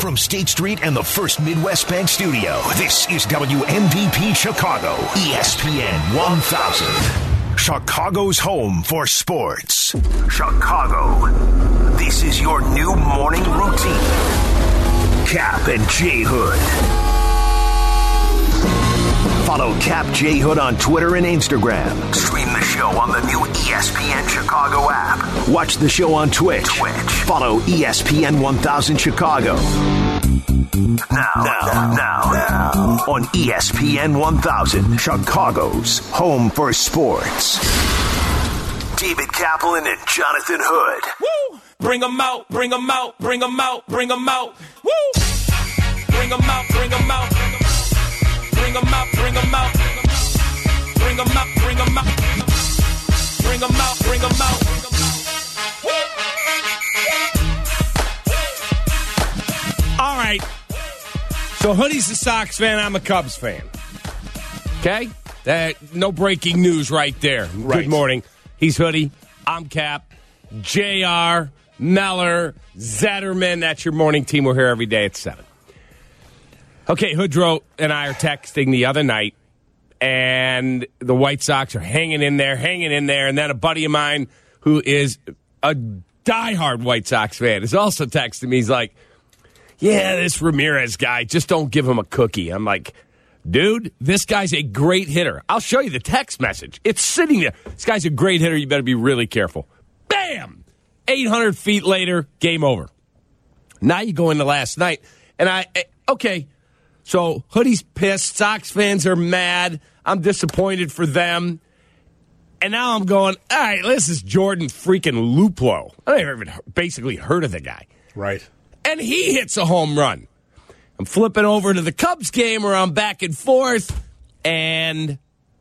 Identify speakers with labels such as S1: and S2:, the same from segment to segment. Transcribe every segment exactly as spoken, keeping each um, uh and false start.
S1: From State Street and the First Midwest Bank Studio, this is W M V P Chicago, E S P N one thousand. Chicago's home for sports. Chicago, this is your new morning routine. Cap and J Hood. Follow Cap J Hood on Twitter and Instagram. Stream the show on the new E S P N Chicago app. Watch the show on Twitch. Twitch. Follow E S P N one thousand Chicago. Now, now, now, now, on E S P N one thousand, Chicago's home for sports. David Kaplan and Jonathan Hood.
S2: Woo! Bring them out, bring them out, bring them out, bring them out. Woo! Bring them out, bring them out. Bring them out, bring them out. Bring them out, bring them out. Bring them out, bring them out.
S3: All right. So Hoodie's a Sox fan. I'm a Cubs fan. Okay? Uh, no breaking news right there.
S4: Right.
S3: Good morning. He's Hoodie. I'm Cap. J R, Meller, Zetterman. That's your morning team. We're here every day at seven. Okay, Hoodrow and I are texting the other night, and the White Sox are hanging in there, hanging in there, and then a buddy of mine who is a diehard White Sox fan is also texting me. He's like, yeah, this Ramirez guy, just don't give him a cookie. I'm like, dude, this guy's a great hitter. I'll show you the text message. It's sitting there. This guy's a great hitter. You better be really careful. Bam! eight hundred feet later, game over. Now you go into last night, and I, okay, so Hoodie's pissed. Sox fans are mad. I'm disappointed for them. And now I'm going, all right, this is Jordan freaking Luplow. I never even basically heard of the guy.
S4: Right.
S3: And he hits a home run. I'm flipping over to the Cubs game where I'm back and forth, and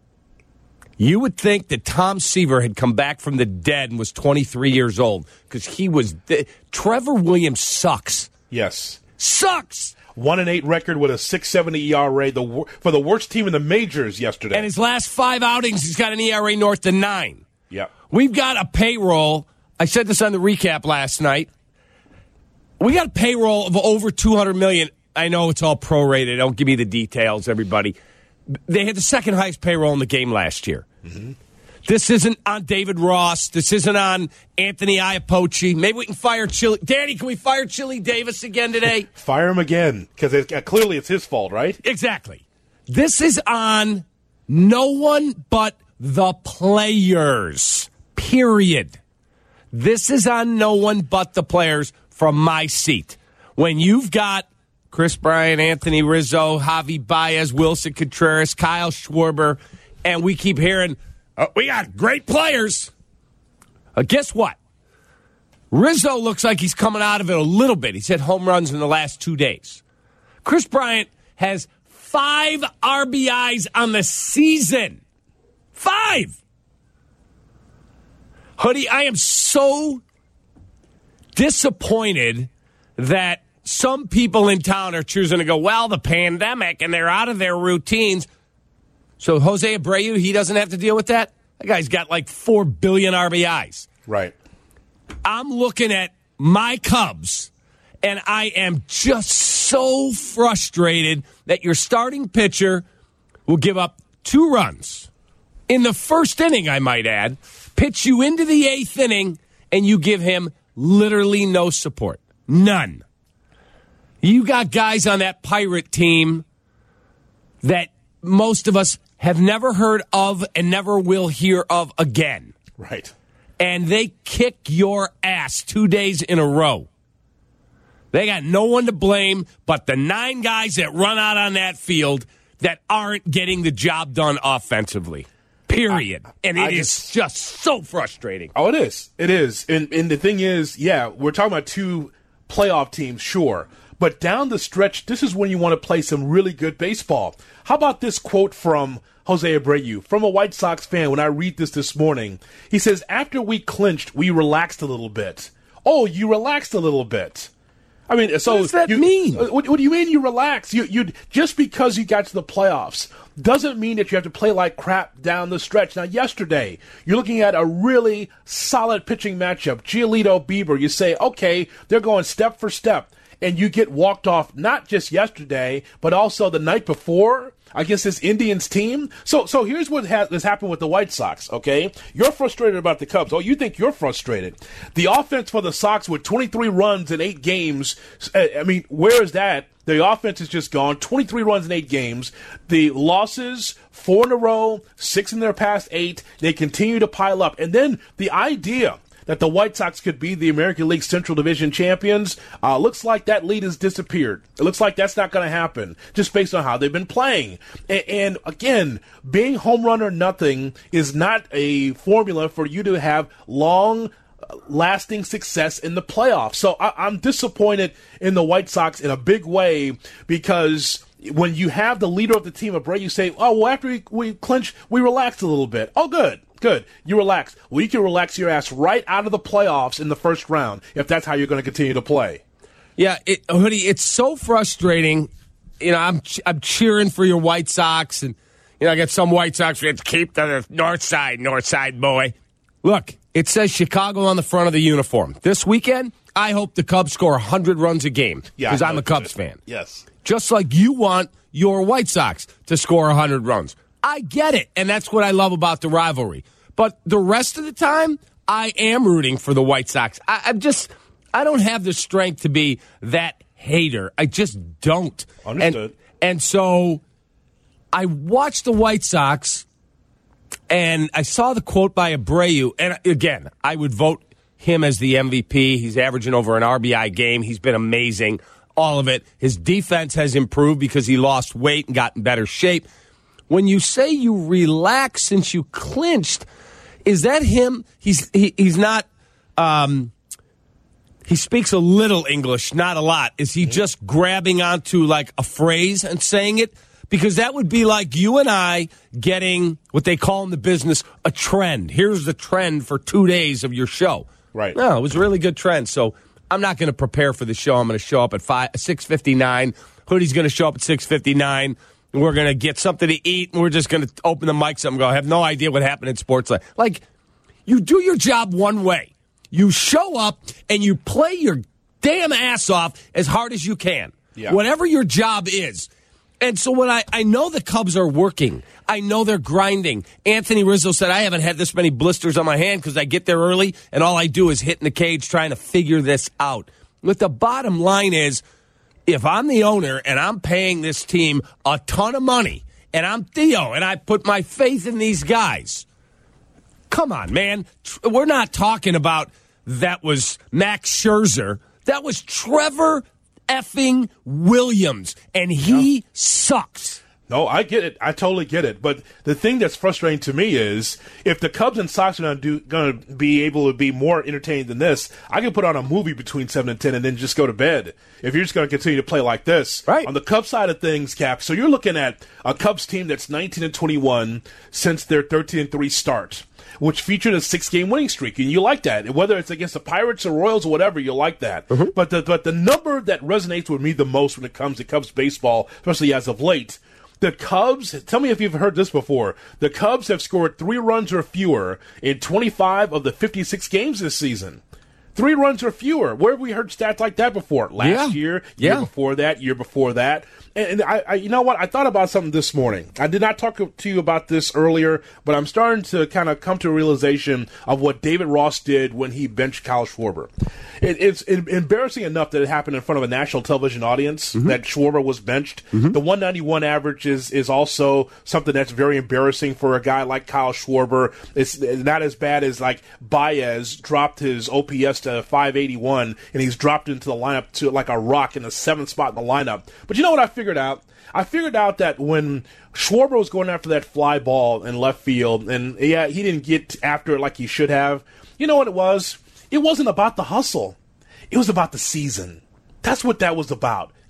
S3: you would think that Tom Seaver had come back from the dead and was twenty-three years old because he was th- – Trevor Williams sucks.
S4: Yes.
S3: Sucks.
S4: One and eight record with a six seventy E R A the, for the worst team in the majors yesterday.
S3: And his last five outings, he's got an E R A north of nine.
S4: Yeah.
S3: We've got a payroll. I said this on the recap last night. We got a payroll of over two hundred million dollars. I know it's all prorated. Don't give me the details, everybody. They had the second highest payroll in the game last year. Mm-hmm. This isn't on David Ross. This isn't on Anthony Iapoce. Maybe we can fire Chili. Danny, can we fire Chili Davis again today?
S4: Fire him again, because it, uh, clearly it's his fault, right?
S3: Exactly. This is on no one but the players, period. This is on no one but the players from my seat. When you've got Chris Bryant, Anthony Rizzo, Javi Baez, Wilson Contreras, Kyle Schwarber, and we keep hearing, oh, we got great players. Uh, guess what? Rizzo looks like he's coming out of it a little bit. He's hit home runs in the last two days. Chris Bryant has five R B Is on the season. Five! Hoodie, I am so disappointed that some people in town are choosing to go, well, the pandemic, and they're out of their routines. So Jose Abreu, he doesn't have to deal with that? That guy's got like four billion R B Is.
S4: Right.
S3: I'm looking at my Cubs, and I am just so frustrated that your starting pitcher will give up two runs in the first inning, I might add, pitch you into the eighth inning, and you give him literally no support. None. You got guys on that Pirate team that most of us have never heard of and never will hear of again.
S4: Right.
S3: And they kick your ass two days in a row. They got no one to blame but the nine guys that run out on that field that aren't getting the job done offensively. Period. I, and it I is just, just so frustrating.
S4: Oh, it is. It is. And, and the thing is, yeah, we're talking about two playoff teams, sure. But down the stretch, this is when you want to play some really good baseball. How about this quote from Jose Abreu, from a White Sox fan, when I read this this morning? He says, after we clinched, we relaxed a little bit. Oh, you relaxed a little bit. I mean, so
S3: what does that
S4: you,
S3: mean?
S4: What, what do you mean you relax? You, you just because you got to the playoffs doesn't mean that you have to play like crap down the stretch. Now, yesterday, you're looking at a really solid pitching matchup. Giolito, Bieber, you say, okay, they're going step for step. and you get walked off not just yesterday, but also the night before against this Indians team. So so here's what ha- has happened with the White Sox, okay? You're frustrated about the Cubs. Oh, you think you're frustrated. The offense for the Sox with twenty-three runs in eight games, I mean, where is that? The offense is just gone. twenty-three runs in eight games. The losses, four in a row, six in their past eight. They continue to pile up. And then the idea that the White Sox could be the American League Central Division champions, uh, looks like that lead has disappeared. It looks like that's not going to happen, just based on how they've been playing. And, and again, being home run or nothing is not a formula for you to have long lasting success in the playoffs. So I, I'm disappointed in the White Sox in a big way, because when you have the leader of the team, Abreu, you say, oh, well, after we, we clinch, we relaxed a little bit. Oh, good. Good. You relax. Well, you can relax your ass right out of the playoffs in the first round if that's how you're going to continue to play.
S3: Yeah, it, Hoodie, it's so frustrating. You know, I'm I'm cheering for your White Sox, and you know, I got some White Sox fans keep the north side, north side boy. Look, it says Chicago on the front of the uniform. This weekend, I hope the Cubs score one hundred runs a game, because
S4: yeah,
S3: I'm a Cubs fan.
S4: Yes.
S3: Just like you want your White Sox to score one hundred runs. I get it, and that's what I love about the rivalry. But the rest of the time, I am rooting for the White Sox. I, I'm just, I don't have the strength to be that hater. I just don't.
S4: Understood.
S3: And, and so I watched the White Sox, and I saw the quote by Abreu. And again, I would vote him as the M V P. He's averaging over an R B I game. He's been amazing, all of it. His defense has improved because he lost weight and got in better shape. When you say you relax since you clinched, is that him? He's he, he's not. Um, he speaks a little English, not a lot. Is he just grabbing onto like a phrase and saying it? Because that would be like you and I getting what they call in the business a trend. Here's the trend for two days of your show.
S4: Right.
S3: No, it was a really good trend. So I'm not going to prepare for the show. I'm going to show up at five six fifty nine. Hoodie's going to show up at six fifty nine. We're going to get something to eat, and we're just going to open the mics up and go, I have no idea what happened in sports. Like, you do your job one way. You show up, and you play your damn ass off as hard as you can.
S4: Yeah.
S3: Whatever your job is. And so when I, I know the Cubs are working. I know they're grinding. Anthony Rizzo said, I haven't had this many blisters on my hand because I get there early, and all I do is hit in the cage trying to figure this out. But the bottom line is, if I'm the owner and I'm paying this team a ton of money, and I'm Theo, and I put my faith in these guys, come on, man. We're not talking about that was Max Scherzer. That was Trevor effing Williams, and he yeah. sucks.
S4: No, I get it. I totally get it. But the thing that's frustrating to me is if the Cubs and Sox are going to be able to be more entertaining than this, I can put on a movie between seven and ten and then just go to bed. If you're just going to continue to play like this.
S3: Right.
S4: On the Cubs side of things, Cap, so you're looking at a Cubs team that's nineteen and twenty-one since their thirteen and three start, which featured a six-game winning streak, and you like that. Whether it's against the Pirates or Royals or whatever, you like that. Mm-hmm. But the but the number that resonates with me the most when it comes to Cubs baseball, especially as of late, the Cubs, tell me if you've heard this before, the Cubs have scored three runs or fewer in twenty-five of the fifty-six games this season. Three runs or fewer. Where have we heard stats like that before? Last
S3: yeah.
S4: year, year
S3: yeah.
S4: before that, year before that. And, and I, I, you know what? I thought about something this morning. I did not talk to you about this earlier, but I'm starting to kind of come to a realization of what David Ross did when he benched Kyle Schwarber. It, it's it, embarrassing enough that it happened in front of a national television audience, mm-hmm. that Schwarber was benched. Mm-hmm. The one ninety-one average is, is also something that's very embarrassing for a guy like Kyle Schwarber. It's not as bad as like Baez dropped his O P S to five eighty-one, and he's dropped into the lineup to like a rock in the seventh spot in the lineup. But you know what I figured out? I figured out that when Schwarber was going after that fly ball in left field, and yeah, he didn't get after it like he should have, you know what it was? It wasn't about the hustle. It was about the season. That's what that was about.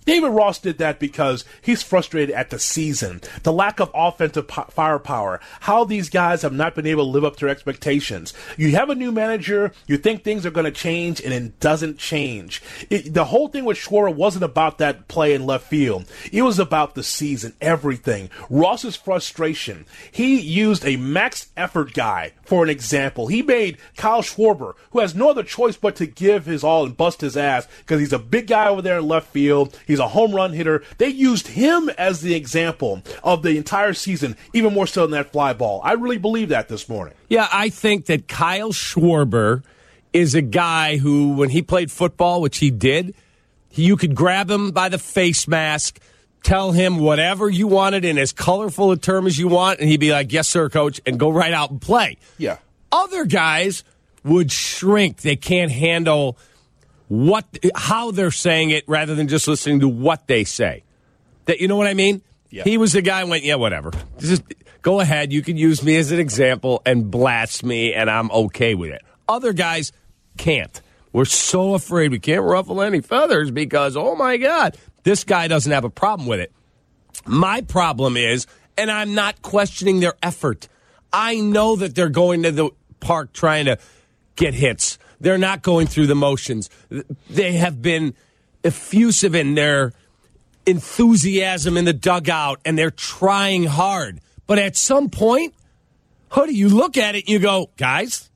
S4: David Ross did that because he's frustrated at the season, the lack of offensive po- firepower, how these guys have not been able to live up to their expectations. You have a new manager, you think things are going to change, and it doesn't change. It, the whole thing with Schwarber wasn't about that play in left field. It was about the season, everything. Ross's frustration. He used a max effort guy for an example. He made Kyle Schwarber, who has no other choice but to give his all and bust his ass because he's a big guy over there in left field. He's a home run hitter. They used him as the example of the entire season, even more so than that fly ball. I really believe that this morning.
S3: Yeah, I think that Kyle Schwarber is a guy who, when he played football, which he did, you could grab him by the face mask, tell him whatever you wanted in as colorful a term as you want, and he'd be like, yes, sir, coach, and go right out and play.
S4: Yeah.
S3: Other guys would shrink. They can't handle what, how they're saying it rather than just listening to what they say. That, you know what I mean?
S4: Yeah.
S3: He was the guy who went, yeah, whatever. Just go ahead. You can use me as an example and blast me, and I'm okay with it. Other guys can't. We're so afraid we can't ruffle any feathers because, oh, my God, this guy doesn't have a problem with it. My problem is, and I'm not questioning their effort. I know that they're going to the park trying to get hits. They're not going through the motions. They have been effusive in their enthusiasm in the dugout, and they're trying hard. But at some point, Hoodie, you look at it and you go, guys,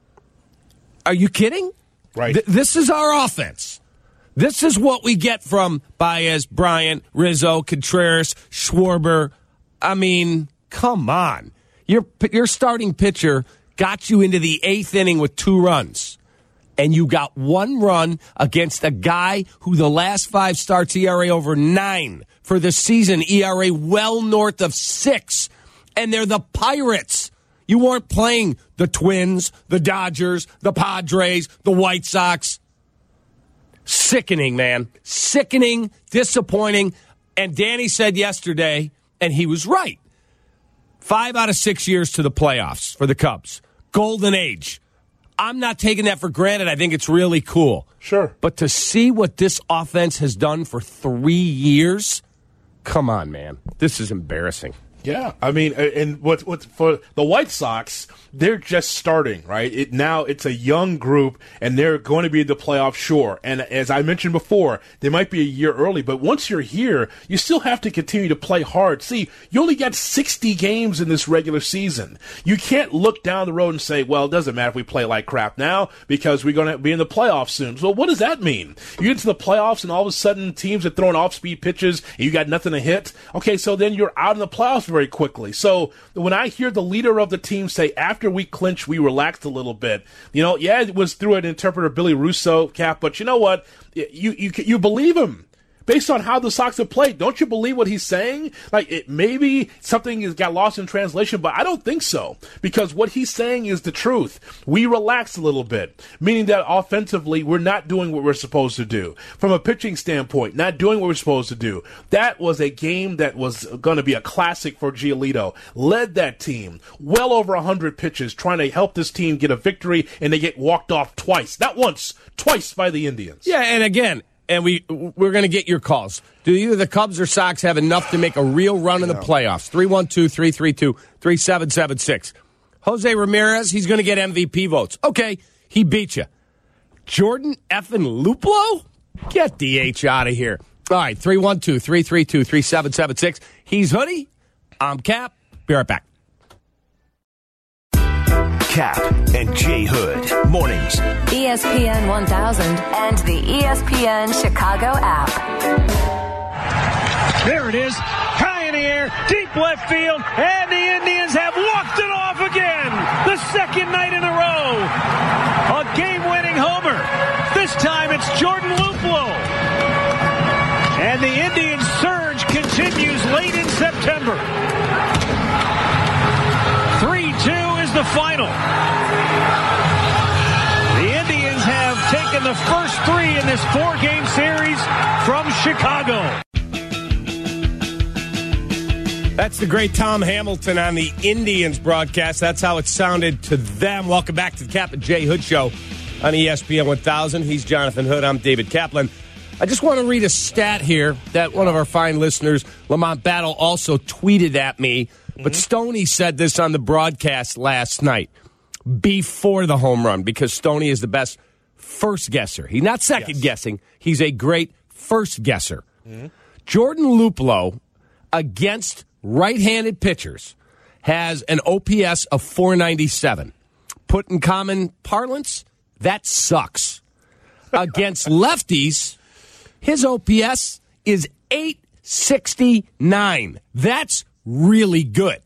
S3: are you kidding?
S4: Right.
S3: Th- this is our offense. This is what we get from Baez, Bryant, Rizzo, Contreras, Schwarber. I mean, come on. Your your starting pitcher got you into the eighth inning with two runs, and you got one run against a guy who the last five starts E R A over nine for the season, E R A well north of six, and they're the Pirates. You weren't playing the Twins, the Dodgers, the Padres, the White Sox. Sickening, man. Sickening, disappointing. And Danny said yesterday, and he was right, five out of six years to the playoffs for the Cubs. Golden age. I'm not taking that for granted. I think it's really cool.
S4: Sure.
S3: But to see what this offense has done for three years, come on, man. This is embarrassing.
S4: Yeah, I mean, and what what for the White Sox, they're just starting, right? It now it's a young group, and they're going to be in the playoffs, sure. And as I mentioned before, they might be a year early, but once you're here, you still have to continue to play hard. See, you only got sixty games in this regular season. You can't look down the road and say, well, it doesn't matter if we play like crap now because we're going to be in the playoffs soon. So what does that mean? You get to the playoffs, and all of a sudden teams are throwing off-speed pitches, and you got nothing to hit. Okay, so then you're out in the playoffs very quickly. So when I hear the leader of the team say, after we clinched, we relaxed a little bit, you know, yeah, it was through an interpreter, Billy Russo, Cap, but you know what? You, you, you believe him. Based on how the Sox have played, don't you believe what he's saying? Like, it maybe something has got lost in translation, but I don't think so. Because what he's saying is the truth. We relaxed a little bit, meaning that offensively, we're not doing what we're supposed to do. From a pitching standpoint, not doing what we're supposed to do. That was a game that was going to be a classic for Giolito. Led that team. Well over one hundred pitches, trying to help this team get a victory, and they get walked off twice. Not once, twice by the Indians.
S3: Yeah, and again, and we, we're going to get your calls. Do either the Cubs or Sox have enough to make a real run in the playoffs? three one two, three three two, three seven seven six. Jose Ramirez, he's going to get M V P votes. Okay, he beat you. Jordan effing Luplow? Get the H out of here. All right, three one two, three three two, three seven seven six. He's Hoodie. I'm Cap. Be right back.
S1: Cap and J Hood. Mornings.
S5: E S P N one thousand and the E S P N Chicago app.
S6: There it is. High in the air, deep left field, and the Indians have walked it off again. The second night in a row. A game-winning homer. This time it's Jordan Luplow. And the Indians' surge continues late in September. three two is the final. The Indians have taken the first three in this four-game series from Chicago.
S3: That's the great Tom Hamilton on the Indians broadcast. That's how it sounded to them. Welcome back to the Cap and J Hood Show on E S P N one thousand. He's Jonathan Hood. I'm David Kaplan. I just want to read a stat here that one of our fine listeners, Lamont Battle, also tweeted at me. Mm-hmm. But Stoney said this on the broadcast last night before the home run because Stoney is the best first guesser. He's not second yes. guessing. He's a great first guesser. Mm-hmm. Jordan Luplow against right-handed pitchers has an O P S of four ninety-seven. Put in common parlance, that sucks. Against lefties, his O P S is eight sixty-nine. That's really good.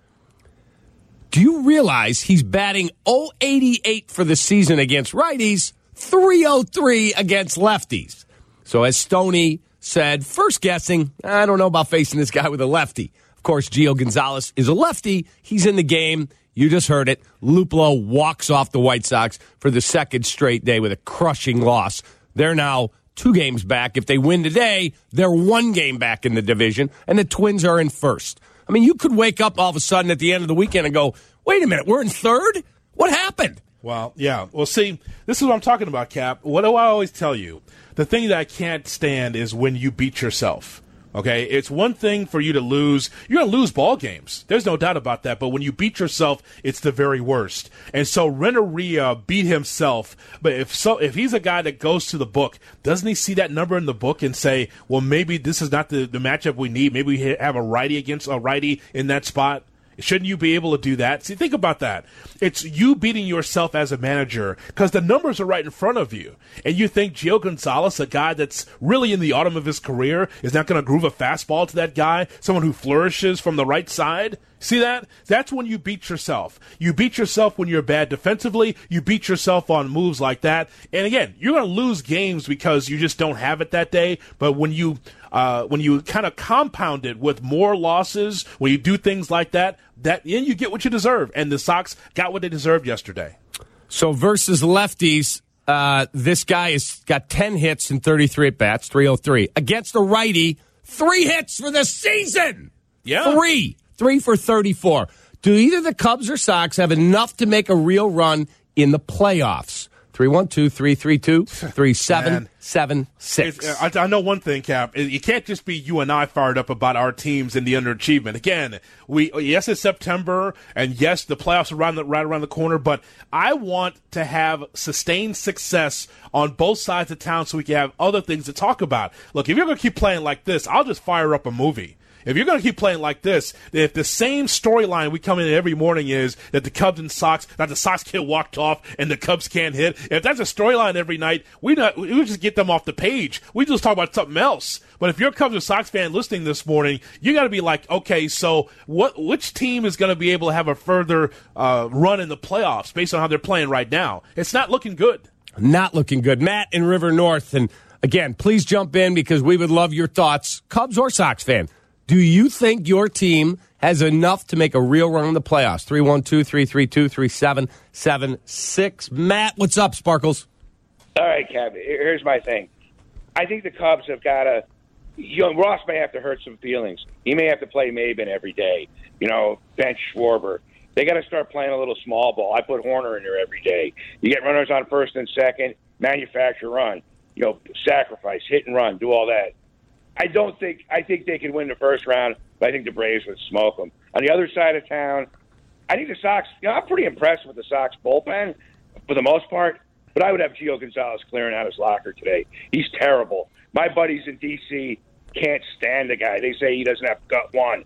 S3: Do you realize he's batting oh eighty-eight for the season against righties, three oh three against lefties? So as Stoney said, first guessing, I don't know about facing this guy with a lefty. Of course, Gio Gonzalez is a lefty. He's in the game. You just heard it. Luplow walks off the White Sox for the second straight day with a crushing loss. They're now two games back. If they win today, they're one game back in the division, and the Twins are in first. I mean, you could wake up all of a sudden at the end of the weekend and go, wait a minute, we're in third? What happened?
S4: Well, yeah. Well, see, this is what I'm talking about, Cap. What do I always tell you? The thing that I can't stand is when you beat yourself. Okay, it's one thing for you to lose. You're going to lose ball games. There's no doubt about that. But when you beat yourself, it's the very worst. And so Renteria beat himself. But if so, if he's a guy that goes to the book, doesn't he see that number in the book and say, well, maybe this is not the, the matchup we need. Maybe we have a righty against a righty in that spot. Shouldn't you be able to do that? See, think about that. It's you beating yourself as a manager because the numbers are right in front of you. And you think Gio Gonzalez, a guy that's really in the autumn of his career, is not going to groove a fastball to that guy, someone who flourishes from the right side? See that? That's when you beat yourself. You beat yourself when you're bad defensively. You beat yourself on moves like that. And again, you're going to lose games because you just don't have it that day. But when you uh, when you kind of compound it with more losses, when you do things like that, that then you get what you deserve. And the Sox got what they deserved yesterday.
S3: So versus lefties, uh, this guy has got ten hits and thirty-three at bats, three oh three. Against a righty, three hits for the season.
S4: Yeah.
S3: Three. Three for thirty-four. Do either the Cubs or Sox have enough to make a real run in the playoffs? three one two, three three two, three seven seven six.
S4: I, I know one thing, Cap. You can't just be you and I fired up about our teams and the underachievement. Again, we yes, it's September, and yes, the playoffs are around the, right around the corner, but I want to have sustained success on both sides of town so we can have other things to talk about. Look, if you're going to keep playing like this, I'll just fire up a movie. If you're going to keep playing like this, if the same storyline we come in every morning is that the Cubs and Sox, that the Sox get walked off and the Cubs can't hit, if that's a storyline every night, we not we just get them off the page. We just talk about something else. But if you're a Cubs or Sox fan listening this morning, you got to be like, okay, so what? Which team is going to be able to have a further uh, run in the playoffs based on how they're playing right now? It's not looking good.
S3: Not looking good. Matt in River North, and again, please jump in because we would love your thoughts, Cubs or Sox fan. Do you think your team has enough to make a real run in the playoffs? three one two, three three two, three seven seven six. Matt, what's up, Sparkles?
S7: All right, Kev, here's my thing. I think the Cubs have got to, you know, Ross may have to hurt some feelings. He may have to play Maben every day, you know, bench Schwarber. They got to start playing a little small ball. I put Horner in there every day. You get runners on first and second, manufacture run, you know, sacrifice, hit and run, do all that. I don't think – I think they can win the first round, but I think the Braves would smoke them. On the other side of town, I think the Sox – you know, I'm pretty impressed with the Sox bullpen for the most part, but I would have Gio Gonzalez clearing out his locker today. He's terrible. My buddies in D C can't stand the guy. They say he doesn't have gut one.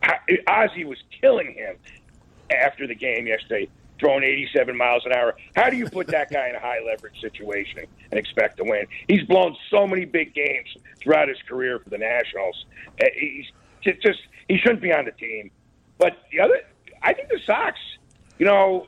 S7: Ozzie was killing him after the game yesterday, throwing eighty-seven miles an hour. How do you put that guy in a high-leverage situation and expect to win? He's blown so many big games throughout his career for the Nationals. He's just he shouldn't be on the team. But the other, I think the Sox, you know,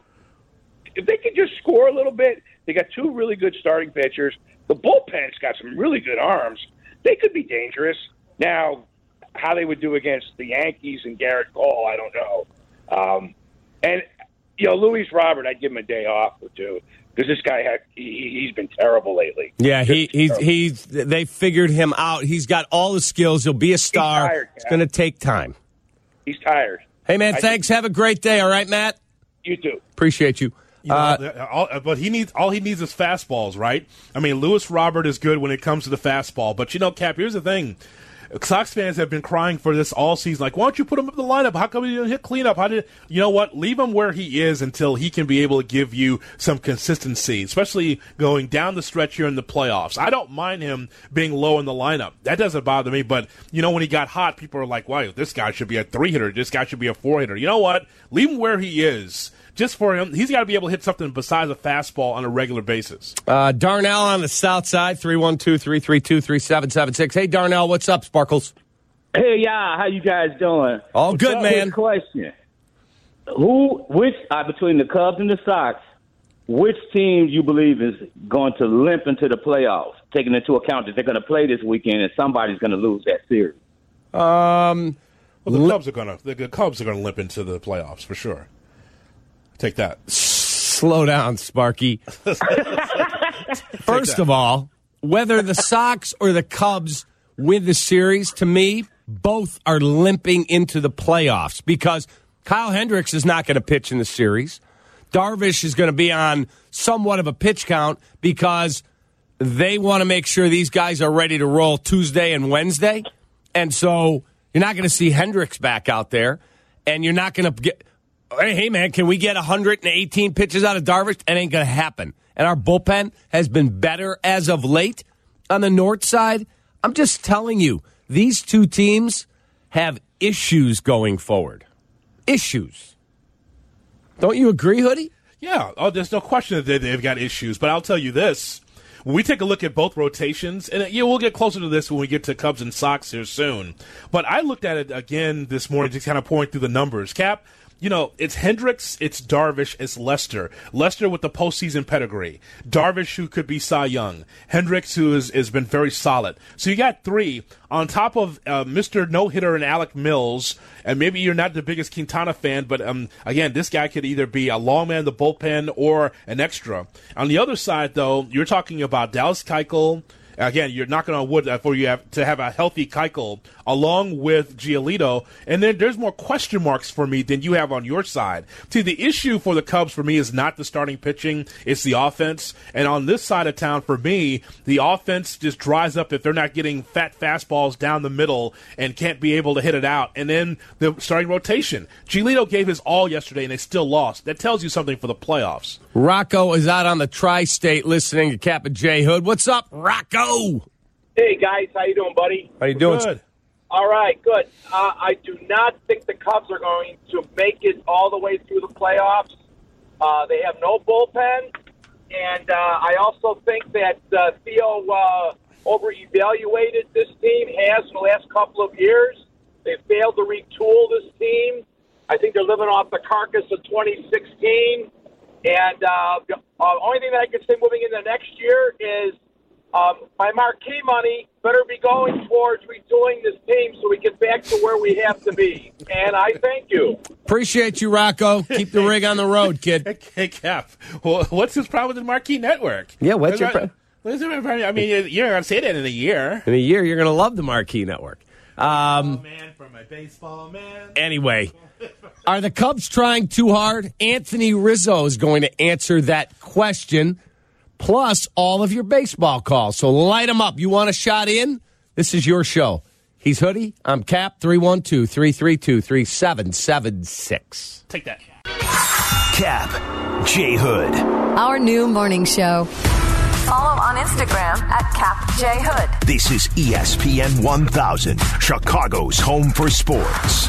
S7: if they could just score a little bit, they got two really good starting pitchers. The bullpen's got some really good arms. They could be dangerous. Now, how they would do against the Yankees and Garrett Cole, I don't know. Um, and You know, Luis Robert, I'd give him a day off or two because this guy had he, he's been terrible lately.
S3: Yeah, he, he's he's they figured him out. He's got all the skills. He'll be a star. Tired, it's going to take time.
S7: He's tired.
S3: Hey man,
S7: I
S3: thanks.
S7: think,
S3: Have a great day. All right, Matt.
S7: You too.
S3: Appreciate you.
S4: You know,
S3: Uh,
S4: all, but he needs all he needs is fastballs, right? I mean, Lewis Robert is good when it comes to the fastball, but you know, Cap, here's the thing. Sox fans have been crying for this all season. Like, why don't you put him up in the lineup? How come he didn't hit cleanup? How did you know what? Leave him where he is until he can be able to give you some consistency, especially going down the stretch here in the playoffs. I don't mind him being low in the lineup. That doesn't bother me. But you know, when he got hot, people are like, "Wow, this guy should be a three hitter. This guy should be a four hitter." You know what? Leave him where he is. Just for him, he's got to be able to hit something besides a fastball on a regular basis.
S3: Uh, Darnell on the south side, three one two, three three two, three seven seven six. Hey, Darnell, what's up, Sparkles?
S8: Hey, yeah, how you guys doing?
S3: All
S8: What's
S3: good,
S8: up?
S3: man.
S8: Quick question. Who, which, uh, between the Cubs and the Sox, which team you believe is going to limp into the playoffs, taking into account that they're going to play this weekend and somebody's going to lose that series?
S3: Um,
S4: well, the Cubs are going to the Cubs are going to limp into the playoffs for sure. Take that.
S3: Slow down, Sparky. First of all, whether the Sox or the Cubs win the series, to me, both are limping into the playoffs because Kyle Hendricks is not going to pitch in the series. Darvish is going to be on somewhat of a pitch count because they want to make sure these guys are ready to roll Tuesday and Wednesday. And so you're not going to see Hendricks back out there, and you're not going to get... Hey, hey, man, can we get one hundred eighteen pitches out of Darvish? It ain't going to happen. And our bullpen has been better as of late. On the north side, I'm just telling you, these two teams have issues going forward. Issues. Don't you agree, Hoodie?
S4: Yeah, oh, there's no question that they've got issues. But I'll tell you this. When we take a look at both rotations, and yeah, we'll get closer to this when we get to Cubs and Sox here soon. But I looked at it again this morning to kind of point through the numbers. Cap, you know, it's Hendricks, it's Darvish, it's Lester. Lester with the postseason pedigree. Darvish, who could be Cy Young. Hendricks, who is, has been very solid. So you got three on top of uh, Mister No-Hitter and Alec Mills. And maybe you're not the biggest Quintana fan, but um, again, this guy could either be a long man in the bullpen or an extra. On the other side, though, you're talking about Dallas Keuchel. Again, you're knocking on wood for you have to have a healthy Keuchel along with Giolito, and then there's more question marks for me than you have on your side. See, the issue for the Cubs for me is not the starting pitching, it's the offense. And on this side of town, for me, the offense just dries up if they're not getting fat fastballs down the middle and can't be able to hit it out. And then the starting rotation. Giolito gave his all yesterday, and they still lost. That tells you something for the playoffs.
S3: Rocco is out on the tri-state listening to Cap and J Hood. What's up, Rocco?
S9: Hey, guys. How you doing, buddy?
S3: How you doing?
S4: Good.
S9: All right, good. Uh, I do not think the Cubs are going to make it all the way through the playoffs. Uh, they have no bullpen, and uh, I also think that uh, Theo uh, over-evaluated this team, has in the last couple of years. They failed to retool this team. I think they're living off the carcass of twenty sixteen. And uh, the uh, only thing that I can say moving into next year is um, my marquee money better be going towards retooling this team so we get back to where we have to be. And I thank you.
S3: Appreciate you, Rocco. Keep the rig on the road, kid.
S4: Hey, Cap, well, what's his problem with the Marquee Network?
S3: Yeah, what's your
S4: pro- I mean, you're going to say that in a year.
S3: In a year, you're going to love the Marquee Network. Um,
S4: oh, man, for my baseball man.
S3: Anyway, are the Cubs trying too hard? Anthony Rizzo is going to answer that question, plus all of your baseball calls. So light them up. You want a shot in? This is your show. He's Hoodie. I'm Cap, three one two, three three two, three seven seven six.
S4: Take that.
S1: Cap, J Hood.
S5: Our new morning show. Follow on Instagram at Cap J Hood.
S1: This is E S P N one thousand, Chicago's home for sports.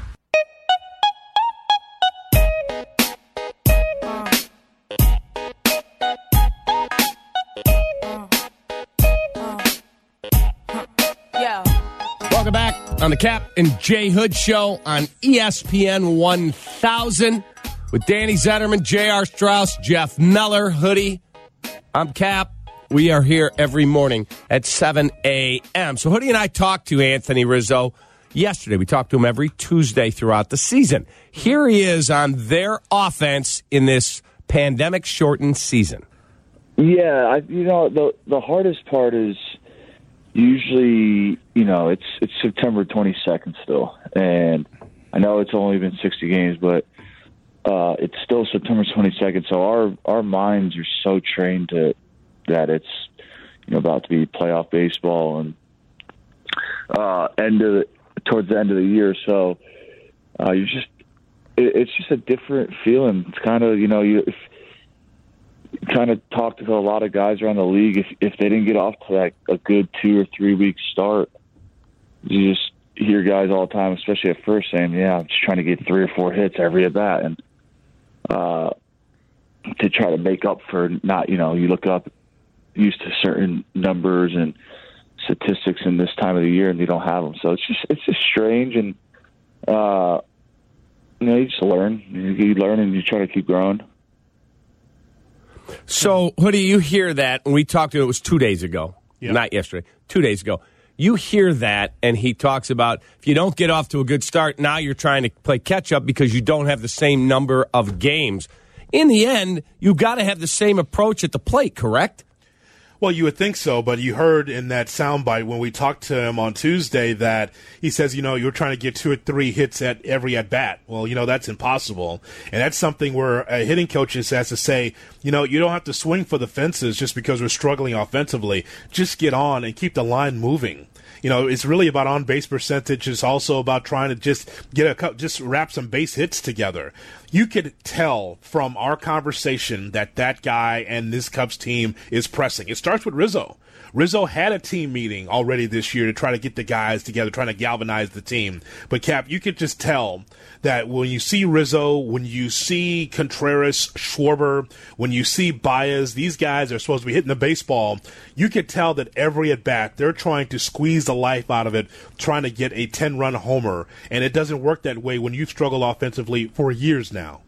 S3: Welcome back on the Cap and J Hood show on E S P N one thousand with Danny Zetterman, J R. Strauss, Jeff Meller, Hoodie. I'm Cap. We are here every morning at seven a.m. So Hoodie and I talked to Anthony Rizzo yesterday. We talked to him every Tuesday throughout the season. Here he is on their offense in this pandemic-shortened season.
S10: Yeah, I, you know, the the hardest part is usually, you know, it's it's September twenty-second still, and I know it's only been sixty games, but uh, it's still September twenty-second, so our our minds are so trained to that it's you know about to be playoff baseball and uh, end of the, towards the end of the year. So uh, you just it, it's just a different feeling. It's kind of you know you. If, kind of talked to a lot of guys around the league. If if they didn't get off to that a good two or three week start, you just hear guys all the time, especially at first, saying, "Yeah, I'm just trying to get three or four hits every at bat," and uh, to try to make up for not, you know, you look up used to certain numbers and statistics in this time of the year, and you don't have them. So it's just it's just strange, and uh, you know, you just learn, you, you learn, and you try to keep growing.
S3: So, Hoodie, you hear that, and we talked to it was two days ago, yep. Not yesterday, two days ago. You hear that, and he talks about if you don't get off to a good start, now you're trying to play catch-up because you don't have the same number of games. In the end, you've got to have the same approach at the plate, correct?
S4: Well, you would think so, but you heard in that soundbite when we talked to him on Tuesday that he says, you know, you're trying to get two or three hits at every at-bat. Well, you know, that's impossible. And that's something where a hitting coach has to say, you know, you don't have to swing for the fences just because we're struggling offensively. Just get on and keep the line moving. You know, it's really about on-base percentage. It's also about trying to just get a just wrap some base hits together. You could tell from our conversation that that guy and this Cubs team is pressing. It starts with Rizzo. Rizzo had a team meeting already this year to try to get the guys together, trying to galvanize the team. But, Cap, you could just tell that when you see Rizzo, when you see Contreras, Schwarber, when you see Baez, these guys are supposed to be hitting the baseball, you could tell that every at-bat, they're trying to squeeze the life out of it, trying to get a ten-run homer. And it doesn't work that way when you've struggled offensively for years now.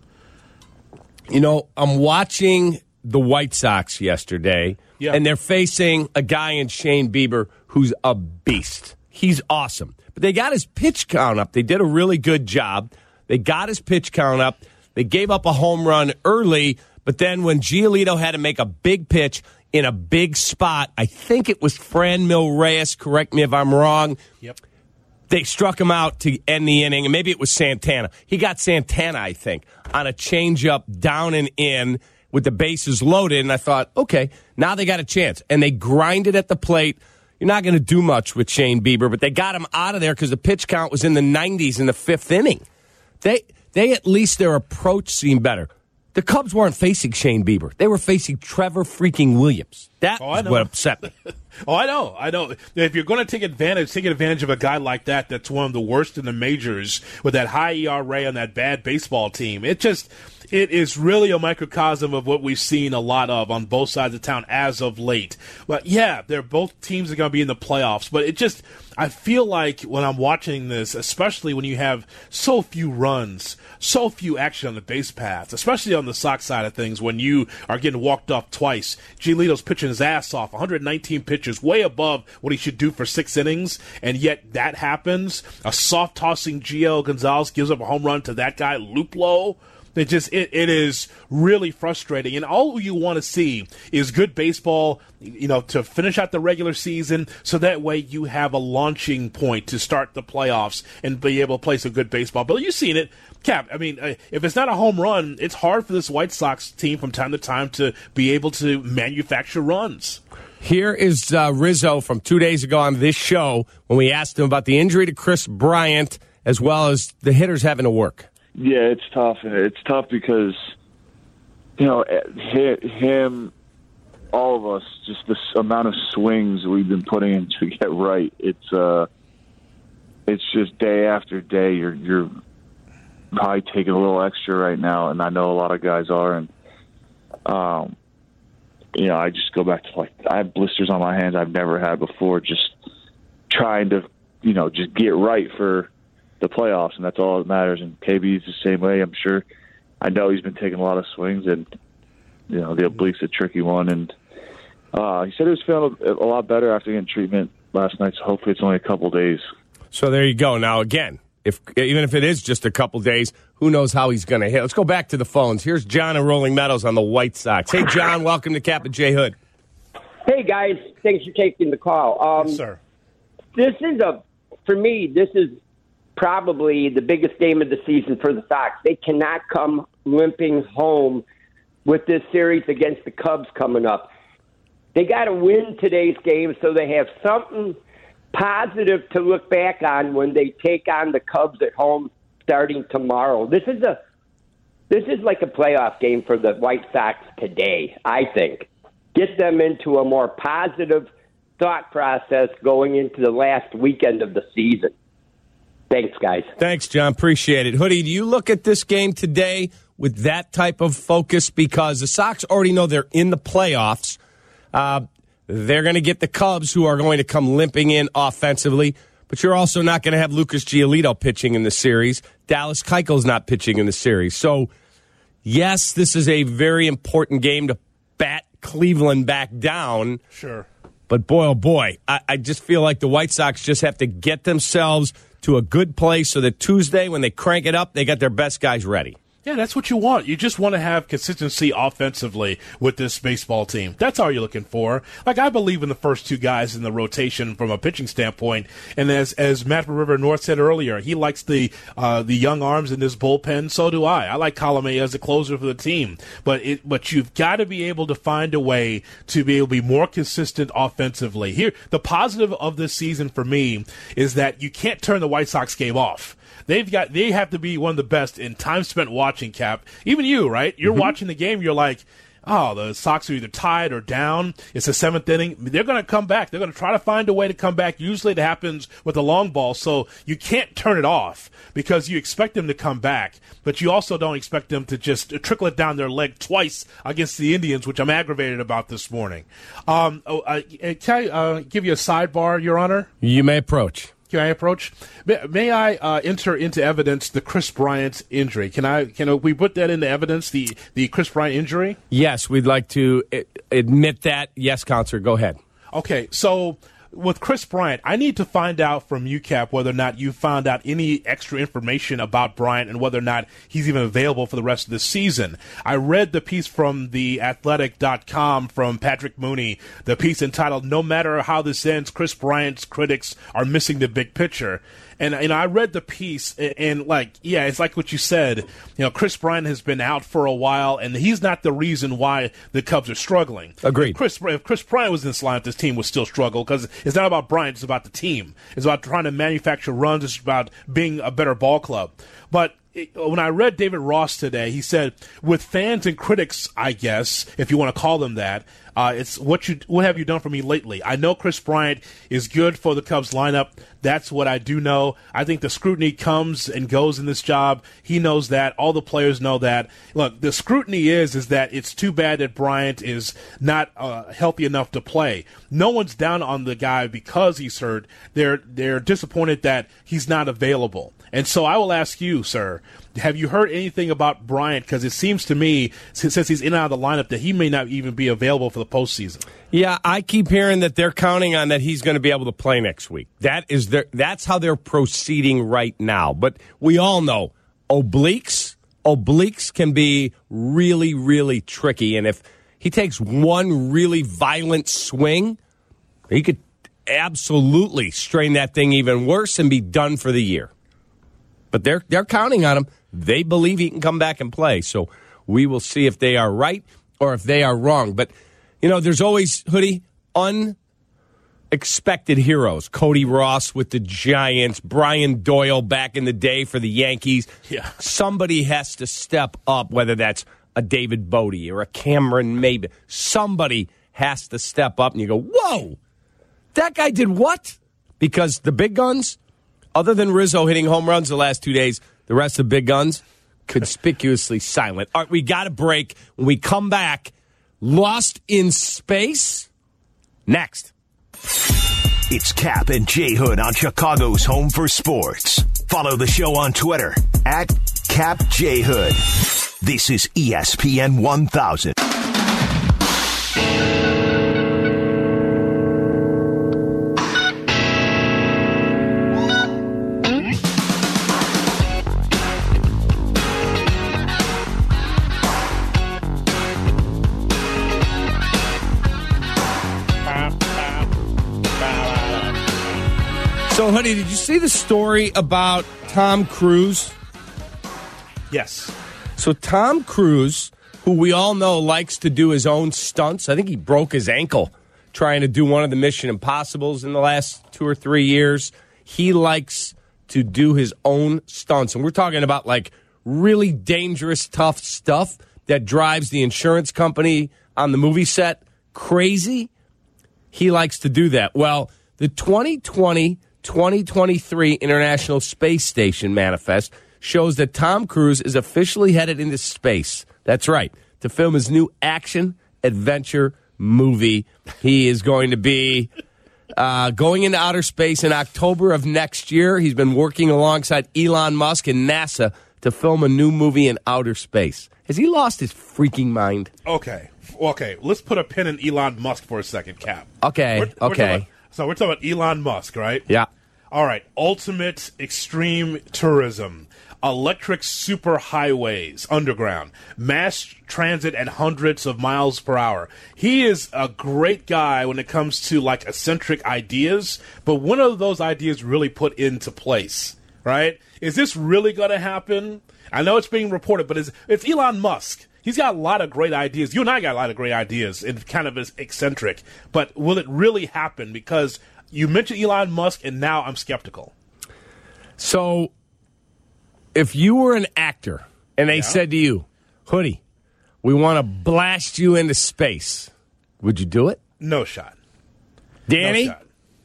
S3: You know, I'm watching the White Sox yesterday, yeah. and they're facing a guy in Shane Bieber who's a beast. He's awesome. But they got his pitch count up. They did a really good job. They got his pitch count up. They gave up a home run early, but then when Giolito had to make a big pitch in a big spot, I think it was Franmil Reyes, correct me if I'm wrong.
S4: Yep.
S3: They struck him out to end the inning, and maybe it was Santana. He got Santana, I think, on a changeup down and in with the bases loaded, and I thought, okay, now they got a chance. And they grinded at the plate. You're not going to do much with Shane Bieber, but they got him out of there because the pitch count was in the nineties in the fifth inning. They, they at least their approach seemed better. The Cubs weren't facing Shane Bieber. They were facing Trevor freaking Williams. That
S4: oh,
S3: was what upset me.
S4: Oh, I know. I know. If you're going to take advantage, take advantage of a guy like that that's one of the worst in the majors with that high E R A on that bad baseball team. It just, it is really a microcosm of what we've seen a lot of on both sides of town as of late. But, yeah, they're both teams are going to be in the playoffs. But it just, I feel like when I'm watching this, especially when you have so few runs, so few action on the base paths, especially on the Sox side of things when you are getting walked off twice. Giolito's pitching his ass off, one hundred nineteen pitches, way above what he should do for six innings, and yet that happens. A soft-tossing Gio Gonzalez gives up a home run to that guy, Luplow. It just it, it is really frustrating, and all you want to see is good baseball, you know, to finish out the regular season, so that way you have a launching point to start the playoffs and be able to play some good baseball. But you've seen it, Cap. I mean, if it's not a home run, it's hard for this White Sox team from time to time to be able to manufacture runs.
S3: Here is uh, Rizzo from two days ago on this show when we asked him about the injury to Chris Bryant as well as the hitters having to work.
S10: Yeah, it's tough. It's tough because, you know, him, all of us, just this amount of swings we've been putting in to get right. It's uh, it's just day after day. You're you're probably taking a little extra right now, and I know a lot of guys are. And um, you know, I just go back to like I have blisters on my hands I've never had before. Just trying to, you know, just get right for the playoffs, and that's all that matters. And K B's the same way. I'm sure. I know he's been taking a lot of swings, and you know the oblique's a tricky one. And uh, he said he was feeling a, a lot better after getting treatment last night. So hopefully, it's only a couple days.
S3: So there you go. Now again, if even if it is just a couple days, who knows how he's going to hit? Let's go back to the phones. Here's John in Rolling Meadows on the White Sox. Hey, John, welcome to Cap and J Hood.
S11: Hey guys, thanks for taking the call. Um,
S4: yes, sir.
S11: This is a for me. This is. probably the biggest game of the season for the Sox. They cannot come limping home with this series against the Cubs coming up. They got to win today's game so they have something positive to look back on when they take on the Cubs at home starting tomorrow. This is a this is like a playoff game for the White Sox today, I think. Get them into a more positive thought process going into the last weekend of the season. Thanks, guys.
S3: Thanks, John. Appreciate it. Hoodie, do you look at this game today with that type of focus? Because the Sox already know they're in the playoffs. Uh, they're going to get the Cubs, who are going to come limping in offensively. But you're also not going to have Lucas Giolito pitching in the series. Dallas Keuchel's not pitching in the series. So, yes, this is a very important game to bat Cleveland back down.
S4: Sure.
S3: But, boy, oh, boy, I, I just feel like the White Sox just have to get themselves to a good place so that Tuesday, when they crank it up, they got their best guys ready.
S4: Yeah, that's what you want. You just want to have consistency offensively with this baseball team. That's all you're looking for. Like, I believe in the first two guys in the rotation from a pitching standpoint. And as as Matt River North said earlier, he likes the uh, the young arms in this bullpen. So do I. I like Colomé as a closer for the team. But it but you've got to be able to find a way to be able to be more consistent offensively. Here, the positive of this season for me is that you can't turn the White Sox game off. They've got. They have to be one of the best in time spent watching, Cap. Even you, right? You're mm-hmm. watching the game. You're like, oh, the Sox are either tied or down. It's the seventh inning. They're going to come back. They're going to try to find a way to come back. Usually it happens with the long ball, so you can't turn it off because you expect them to come back, but you also don't expect them to just trickle it down their leg twice against the Indians, which I'm aggravated about this morning. Um, oh, uh, can I uh, give you a sidebar, Your Honor?
S3: You may approach.
S4: Can I approach? May, may I uh, enter into evidence the Chris Bryant injury? Can I? Can we put that into evidence? The the Chris Bryant injury?
S3: Yes, we'd like to admit that. Yes, Counselor, go ahead.
S4: Okay, so with Chris Bryant, I need to find out from you, Cap, whether or not you found out any extra information about Bryant and whether or not he's even available for the rest of the season. I read the piece from the athletic dot com from Patrick Mooney, the piece entitled, "No Matter How This Ends, Chris Bryant's Critics Are Missing the Big Picture." And, and I read the piece, and, and, like, yeah, it's like what you said. You know, Chris Bryant has been out for a while, and he's not the reason why the Cubs are struggling.
S3: Agreed.
S4: If Chris, if Chris Bryant was in this lineup, this team would still struggle because it's not about Bryant, it's about the team. It's about trying to manufacture runs. It's about being a better ball club. But it, when I read David Ross today, he said, with fans and critics, I guess, if you want to call them that, Uh, it's what you what have you done for me lately? I know Chris Bryant is good for the Cubs lineup. That's what I do know. I think the scrutiny comes and goes in this job. He knows that. All the players know that. Look, the scrutiny is is that it's too bad that Bryant is not uh, healthy enough to play. No one's down on the guy because he's hurt. They're they're disappointed that he's not available. And so I will ask you, sir, have you heard anything about Bryant? Because it seems to me, since he's in and out of the lineup, that he may not even be available for the postseason.
S3: Yeah, I keep hearing that they're counting on that he's going to be able to play next week. That is their, that's how they're proceeding right now. But we all know obliques, obliques can be really, really tricky. And if he takes one really violent swing, he could absolutely strain that thing even worse and be done for the year. But they're they're counting on him. They believe he can come back and play. So we will see if they are right or if they are wrong. But, you know, there's always, Hoodie, unexpected heroes. Cody Ross with the Giants, Brian Doyle back in the day for the Yankees.
S4: Yeah.
S3: Somebody has to step up, whether that's a David Bodie or a Cameron Maybin. Somebody has to step up and you go, whoa, that guy did what? Because the big guns, other than Rizzo hitting home runs the last two days, the rest of the big guns, conspicuously silent. All right, we got a break. When we come back, Lost in Space, next.
S1: It's Cap and J Hood on Chicago's Home for Sports. Follow the show on Twitter at Cap J Hood. This is E S P N one thousand.
S3: So, honey, did you see the story about Tom Cruise?
S4: Yes.
S3: So Tom Cruise, who we all know likes to do his own stunts. I think he broke his ankle trying to do one of the Mission Impossibles in the last two or three years. He likes to do his own stunts. And we're talking about like really dangerous, tough stuff that drives the insurance company on the movie set crazy. He likes to do that. Well, the twenty twenty twenty twenty-three International Space Station manifest shows that Tom Cruise is officially headed into space. That's right, to film his new action-adventure movie. He is going to be uh, going into outer space in October of next year. He's been working alongside Elon Musk and NASA to film a new movie in outer space. Has he lost his freaking mind?
S4: Okay. Okay, let's put a pin in Elon Musk for a second, Cap.
S3: Okay,
S4: We're- we're
S3: okay.
S4: talking about- so we're talking about Elon Musk, right?
S3: Yeah.
S4: All right. Ultimate extreme tourism, electric superhighways, underground, mass transit at hundreds of miles per hour. He is a great guy when it comes to like eccentric ideas, but when are those ideas really put into place, right? Is this really going to happen? I know it's being reported, but it's, it's Elon Musk. He's got a lot of great ideas. You and I got a lot of great ideas and kind of is eccentric, but will it really happen? Because you mentioned Elon Musk, and now I'm skeptical.
S3: So, if you were an actor and they
S4: Yeah.
S3: said to you, Hoodie, we want to blast you into space, would you do it?
S4: No shot.
S3: Danny?
S4: No shot.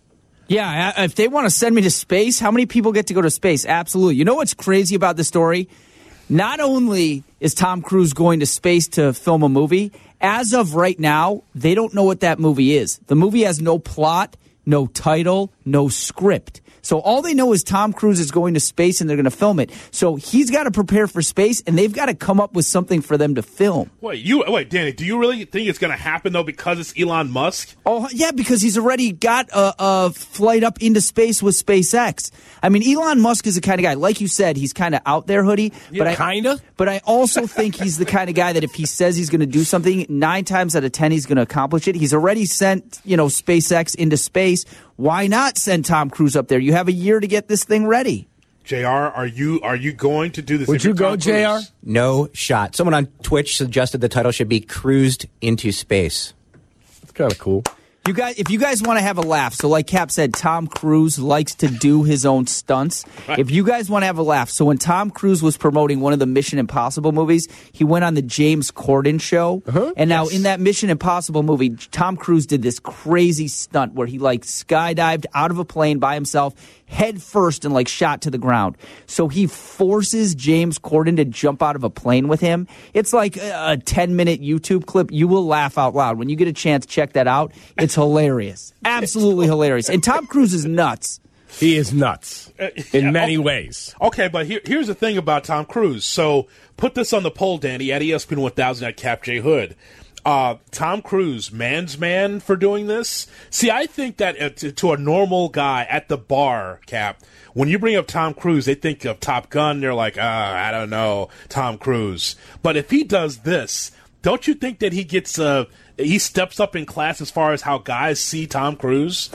S12: Yeah, if they want to send me to space, how many people get to go to space? Absolutely. You know what's crazy about the story? Not only is Tom Cruise going to space to film a movie, as of right now, they don't know what that movie is. The movie has no plot, no title, no script. So all they know is Tom Cruise is going to space and they're going to film it. So he's got to prepare for space, and they've got to come up with something for them to film.
S4: Wait, you wait, Danny. Do you really think it's going to happen though because it's Elon Musk?
S12: Oh yeah, because he's already got a, a flight up into space with SpaceX. I mean, Elon Musk is the kind of guy, like you said, he's kind of out there, Hoodie.
S3: Yeah,
S12: but I
S3: kinda.
S12: But I also think he's the kind of guy that if he says he's going to do something, nine times out of ten he's going to accomplish it. He's already sent, you know, SpaceX into space. Why not send Tom Cruise up there? You have a year to get this thing ready.
S4: J R, are you are you going to do this?
S3: Would
S4: if you're
S3: you go,
S4: Tom
S3: J R?
S4: Cruise?
S13: No shot. Someone on Twitch suggested the title should be Cruised into Space.
S3: That's kind of cool.
S12: You guys, if you guys want to have a laugh, so like Cap said, Tom Cruise likes to do his own stunts.
S4: Right.
S12: If you guys want to have a laugh, so when Tom Cruise was promoting one of the Mission Impossible movies, he went on the James Corden show.
S3: Uh-huh.
S12: And now
S4: Yes.
S12: in that Mission Impossible movie, Tom Cruise did this crazy stunt where he like skydived out of a plane by himself, head first, and like shot to the ground. So he forces James Corden to jump out of a plane with him. It's like a ten minute YouTube clip. You will laugh out loud. When you get a chance, check that out. It's hilarious. Absolutely hilarious. And Tom Cruise is nuts.
S3: He is nuts
S4: Uh,
S3: in
S4: yeah,
S3: many
S4: okay.
S3: ways.
S4: Okay, but here, here's the thing about Tom Cruise. So put this on the poll, Danny, at E S P N one thousand at Cap J Hood. Uh, Tom Cruise, man's man for doing this? See, I think that uh, to, to a normal guy at the bar, Cap, when you bring up Tom Cruise, they think of Top Gun. They're like, ah, I don't know, Tom Cruise. But if he does this, don't you think that he gets, uh, he steps up in class as far as how guys see Tom Cruise?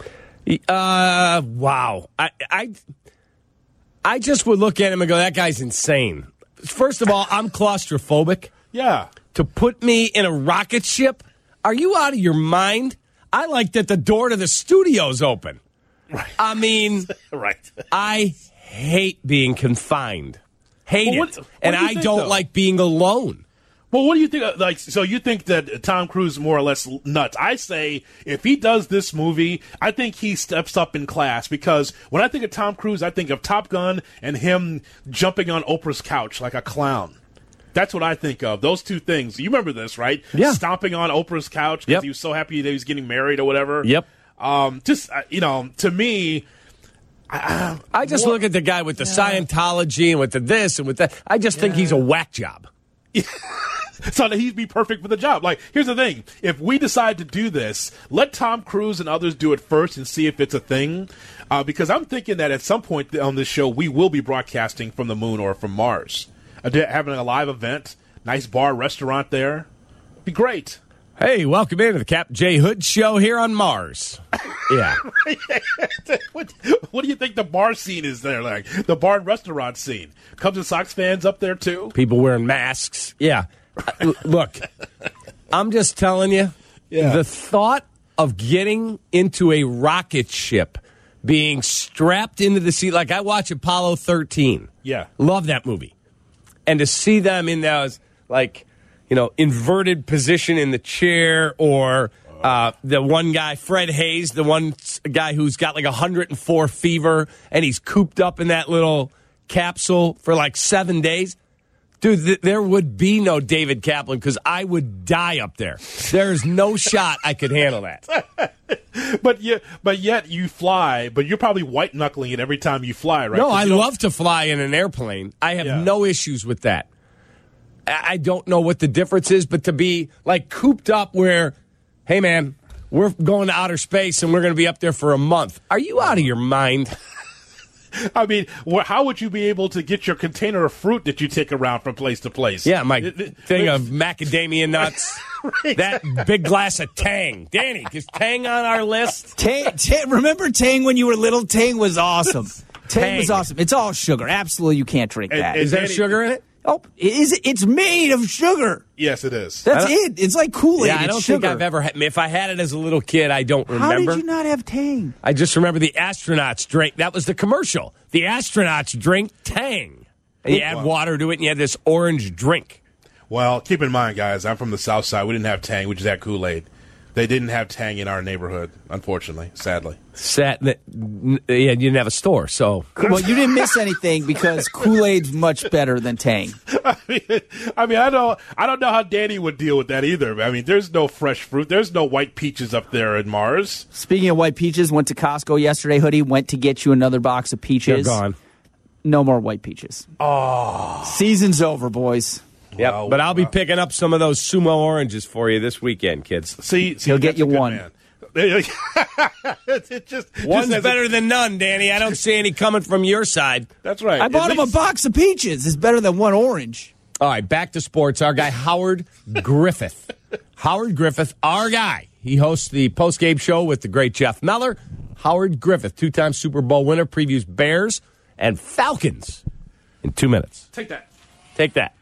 S3: Uh, wow. I, I, I just would look at him and go, that guy's insane. First of all, I'm claustrophobic.
S4: Yeah.
S3: To put me in a rocket ship? Are you out of your mind? I like that the door to the studio's open.
S4: Right.
S3: I mean,
S4: Right.
S3: I hate being confined. Hate
S4: Well, what-
S3: it.
S4: what
S3: and
S4: do you
S3: I
S4: think,
S3: don't
S4: though?
S3: like being alone.
S4: Well, what do you think? uh, Like, so you think that Tom Cruise is more or less nuts? I say if he does this movie, I think he steps up in class because when I think of Tom Cruise, I think of Top Gun and him jumping on Oprah's couch like a clown. That's what I think of. Those two things. You remember this, right?
S3: Yeah.
S4: Stomping on Oprah's couch because
S3: Yep.
S4: he was so happy that he was getting married or whatever.
S3: Yep.
S4: Um, just uh, you know, to me, I,
S3: I just
S4: what-
S3: look at the guy with the Scientology and with the this and with that. I just think he's a whack job.
S4: so that he'd be perfect for the job. Like, here's the thing. If we decide to do this, let Tom Cruise and others do it first and see if it's a thing. Uh, because I'm thinking that at some point on this show, we will be broadcasting from the moon or from Mars. Uh, having a live event, nice bar, restaurant there. Be great.
S3: Hey, welcome into the Cap J Hood Show here on Mars. Yeah.
S4: what, what do you think the bar scene is there like? The bar and restaurant scene. Cubs and Sox fans up there, too?
S3: People wearing masks. Yeah. Look, I'm just telling you,
S4: Yeah.
S3: the thought of getting into a rocket ship, being strapped into the seat, like I watch Apollo thirteen.
S4: Yeah.
S3: Love that movie. And to see them in those, like, you know, inverted position in the chair, or uh, the one guy, Fred Hayes, the one guy who's got like one hundred four fever, and he's cooped up in that little capsule for like seven days. Dude, th- there would be no David Kaplan because I would die up there. There's no shot I could handle that.
S4: But you, but yet you fly, but you're probably white knuckling it every time you fly, right?
S3: No,
S4: 'Cause
S3: I
S4: you don't-
S3: love to fly in an airplane. I have
S4: Yeah.
S3: no issues with that. I I don't know what the difference is, but to be like cooped up where, hey man, we're going to outer space and we're going to be up there for a month. Are you out of your mind?
S4: I mean, wh- how would you be able to get your container of fruit that you take around from place to place?
S3: Yeah, my
S4: It- it-
S3: thing of macadamia nuts, that big glass of Tang. Danny, is Tang on our list?
S12: Tang, Tang, remember Tang when you were little? Tang was awesome. Tang,
S3: Tang.
S12: was awesome. It's all sugar. Absolutely, you can't drink
S4: And-
S12: that.
S4: and
S3: Is there
S4: Danny-
S3: sugar in it?
S12: oh, it is, it's made of sugar.
S4: Yes, it is.
S12: That's
S3: I don't-
S12: it. It's like Kool-Aid.
S3: Yeah, I
S12: It's
S3: don't
S12: sugar.
S3: think I've ever had. If I had it as a little kid, I don't
S12: How
S3: remember.
S12: did you not have Tang?
S3: I just remember the astronauts drink. That was the commercial. The astronauts drink Tang. And you add
S4: Wow.
S3: water to it, and you had this orange drink.
S4: Well, keep in mind, guys, I'm from the South Side. We didn't have Tang. We just had Kool-Aid. They didn't have Tang in our neighborhood, unfortunately, sadly.
S3: Sat, yeah, you didn't have a store, so
S12: Well, you didn't miss anything because Kool-Aid's much better than Tang.
S4: I mean, I mean, I don't, I don't know how Danny would deal with that either. I mean, there's no fresh fruit. There's no white peaches up there in Mars.
S12: Speaking of white peaches, went to Costco yesterday, Hoodie. Went to get you another box of peaches.
S3: they're gone.
S12: No more white peaches.
S4: Oh,
S12: Season's over, boys.
S3: Yep,
S4: Wow,
S3: but I'll be
S4: wow.
S3: picking up some of those sumo oranges for you this weekend, kids.
S4: see, see
S12: He'll get
S4: that's
S12: you
S4: a good
S12: one.
S4: man. it just,
S3: One's
S4: just as
S3: better
S4: a,
S3: than none, Danny. I don't see any coming from your side.
S4: That's right.
S12: I bought
S4: At
S12: him a
S4: least-
S12: box of peaches. It's better than one orange.
S3: All right, back to sports. Our guy, Howard Griffith. Howard Griffith, our guy. He hosts the post-game show with the great Jeff Meller. Howard Griffith, two-time Super Bowl winner, previews Bears and Falcons in two minutes.
S4: Take that.
S3: Take that.